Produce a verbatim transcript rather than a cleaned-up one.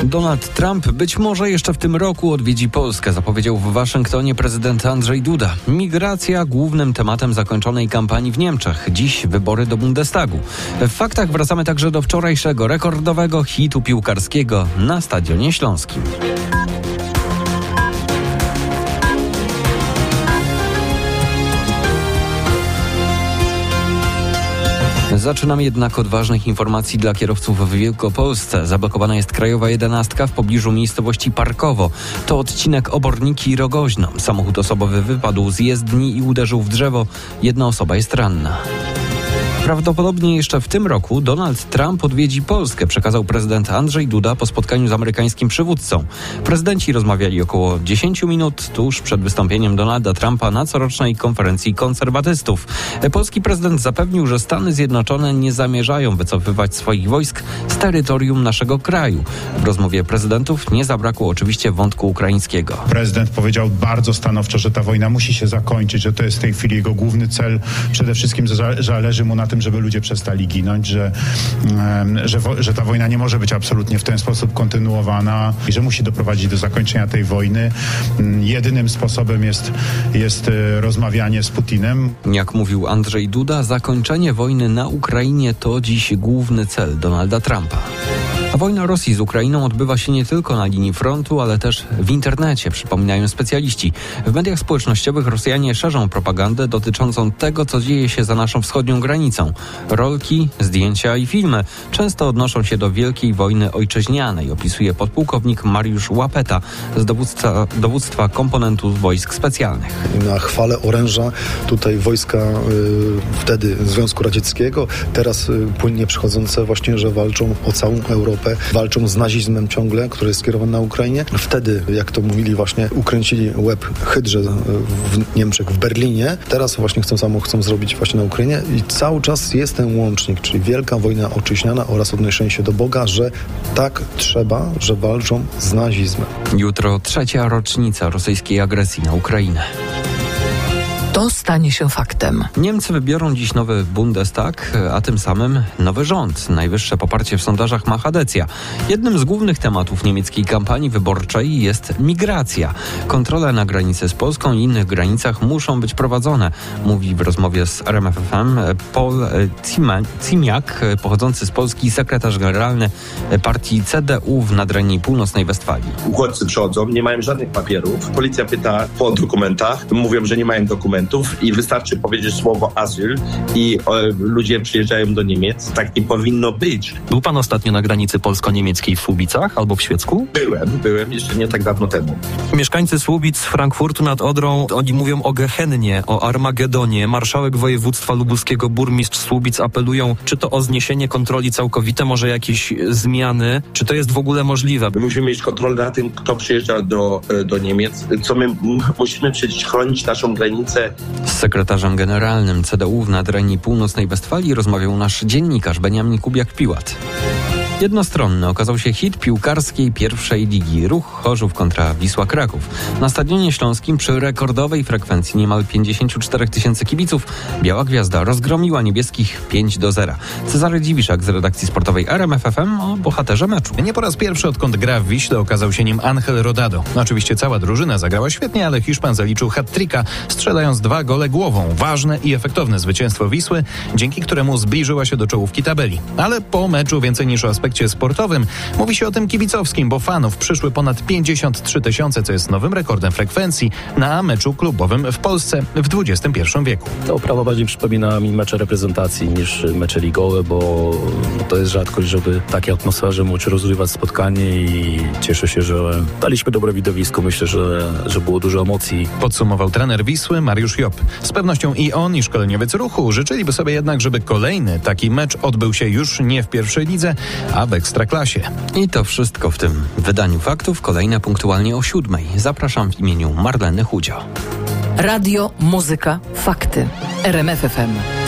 Donald Trump być może jeszcze w tym roku odwiedzi Polskę, zapowiedział w Waszyngtonie prezydent Andrzej Duda. Migracja głównym tematem zakończonej kampanii w Niemczech. Dziś wybory do Bundestagu. W faktach wracamy także do wczorajszego rekordowego hitu piłkarskiego na Stadionie Śląskim. Zaczynamy jednak od ważnych informacji dla kierowców w Wielkopolsce. Zablokowana jest krajowa jedenastka w pobliżu miejscowości Parkowo. To odcinek Oborniki-Rogoźno. Samochód osobowy wypadł z jezdni i uderzył w drzewo. Jedna osoba jest ranna. Prawdopodobnie jeszcze w tym roku Donald Trump odwiedzi Polskę, przekazał prezydent Andrzej Duda po spotkaniu z amerykańskim przywódcą. Prezydenci rozmawiali około dziesięć minut tuż przed wystąpieniem Donalda Trumpa na corocznej konferencji konserwatystów. Polski prezydent zapewnił, że Stany Zjednoczone nie zamierzają wycofywać swoich wojsk z terytorium naszego kraju. W rozmowie prezydentów nie zabrakło oczywiście wątku ukraińskiego. Prezydent powiedział bardzo stanowczo, że ta wojna musi się zakończyć, że to jest w tej chwili jego główny cel. Przede wszystkim zależy mu na tym, żeby ludzie przestali ginąć, że, że, że ta wojna nie może być absolutnie w ten sposób kontynuowana i że musi doprowadzić do zakończenia tej wojny. Jedynym sposobem jest, jest rozmawianie z Putinem. Jak mówił Andrzej Duda, zakończenie wojny na Ukrainie to dziś główny cel Donalda Trumpa. A wojna Rosji z Ukrainą odbywa się nie tylko na linii frontu, ale też w internecie, przypominają specjaliści. W mediach społecznościowych Rosjanie szerzą propagandę dotyczącą tego, co dzieje się za naszą wschodnią granicą. Rolki, zdjęcia i filmy często odnoszą się do wielkiej wojny ojczyźnianej, opisuje podpułkownik Mariusz Łapeta z dowództwa, dowództwa komponentów wojsk specjalnych. Na chwale oręża tutaj wojska y, wtedy Związku Radzieckiego, teraz y, płynnie przychodzące właśnie, że walczą o całą Europę. Walczą z nazizmem ciągle, który jest skierowany na Ukrainie. Wtedy, jak to mówili właśnie, ukręcili łeb hydrze w Niemczech, w Berlinie. Teraz właśnie chcą samo chcą zrobić właśnie na Ukrainie i cały czas jest ten łącznik, czyli wielka wojna ojczyźniana oraz odnoszenie się do Boga, że tak trzeba, że walczą z nazizmem. Jutro trzecia rocznica rosyjskiej agresji na Ukrainę. To stanie się faktem. Niemcy wybiorą dziś nowy Bundestag, a tym samym nowy rząd. Najwyższe poparcie w sondażach ma Hadecja. Jednym z głównych tematów niemieckiej kampanii wyborczej jest migracja. Kontrole na granicy z Polską i innych granicach muszą być prowadzone, mówi w rozmowie z R M F F M Paul Ziemiak, pochodzący z Polski, sekretarz generalny partii C D U w Nadrenii Północnej Westfalii. Uchodźcy przychodzą, nie mają żadnych papierów. Policja pyta po dokumentach, mówią, że nie mają dokumentów. I wystarczy powiedzieć słowo azyl i e, ludzie przyjeżdżają do Niemiec. Tak nie powinno być. Był pan ostatnio na granicy polsko-niemieckiej w Słubicach albo w Świecku? Byłem, byłem jeszcze nie tak dawno temu. Mieszkańcy Słubic, Frankfurtu nad Odrą, oni mówią o Gehennie, o Armagedonie. Marszałek województwa lubuskiego, burmistrz Słubic apelują, czy to o zniesienie kontroli całkowite, może jakieś zmiany, czy to jest w ogóle możliwe? My musimy mieć kontrolę nad tym, kto przyjeżdża do, do Niemiec, co my musimy przecież chronić naszą granicę. Z sekretarzem generalnym C D U w Nadrenii Północnej Westfalii rozmawiał nasz dziennikarz Beniamin Kubiak-Piłat. Jednostronny okazał się hit piłkarskiej pierwszej ligi. Ruch Chorzów kontra Wisła Kraków. Na Stadionie Śląskim przy rekordowej frekwencji niemal pięćdziesiąt cztery tysięcy kibiców Biała Gwiazda rozgromiła niebieskich pięć do zera. Cezary Dziwiszak z redakcji sportowej R M F F M o bohaterze meczu. Nie po raz pierwszy odkąd gra w Wiśle okazał się nim Ángel Rodado. Oczywiście cała drużyna zagrała świetnie, ale Hiszpan zaliczył hat-tricka, strzelając dwa gole głową. Ważne i efektowne zwycięstwo Wisły, dzięki któremu zbliżyła się do czołówki tabeli. Ale po meczu więcej niż o aspekcie sportowym mówi się o tym kibicowskim, bo fanów przyszły ponad pięćdziesiąt trzy tysiące, co jest nowym rekordem frekwencji na meczu klubowym w Polsce w dwudziestym pierwszym wieku. To prawo bardziej przypomina mi mecze reprezentacji niż mecze ligowe, bo to jest rzadkość, żeby w takiej atmosferze móc rozgrywać spotkanie i cieszę się, że daliśmy dobre widowisko. Myślę, że, że było dużo emocji. Podsumował trener Wisły Mariusz Job. Z pewnością i on, i szkoleniowiec Ruchu życzyliby sobie jednak, żeby kolejny taki mecz odbył się już nie w pierwszej lidze, a w Ekstraklasie. I to wszystko w tym wydaniu faktów. Kolejne punktualnie o siódmej. Zapraszam w imieniu Marleny Chudzio. Radio, muzyka, fakty. R M F F M.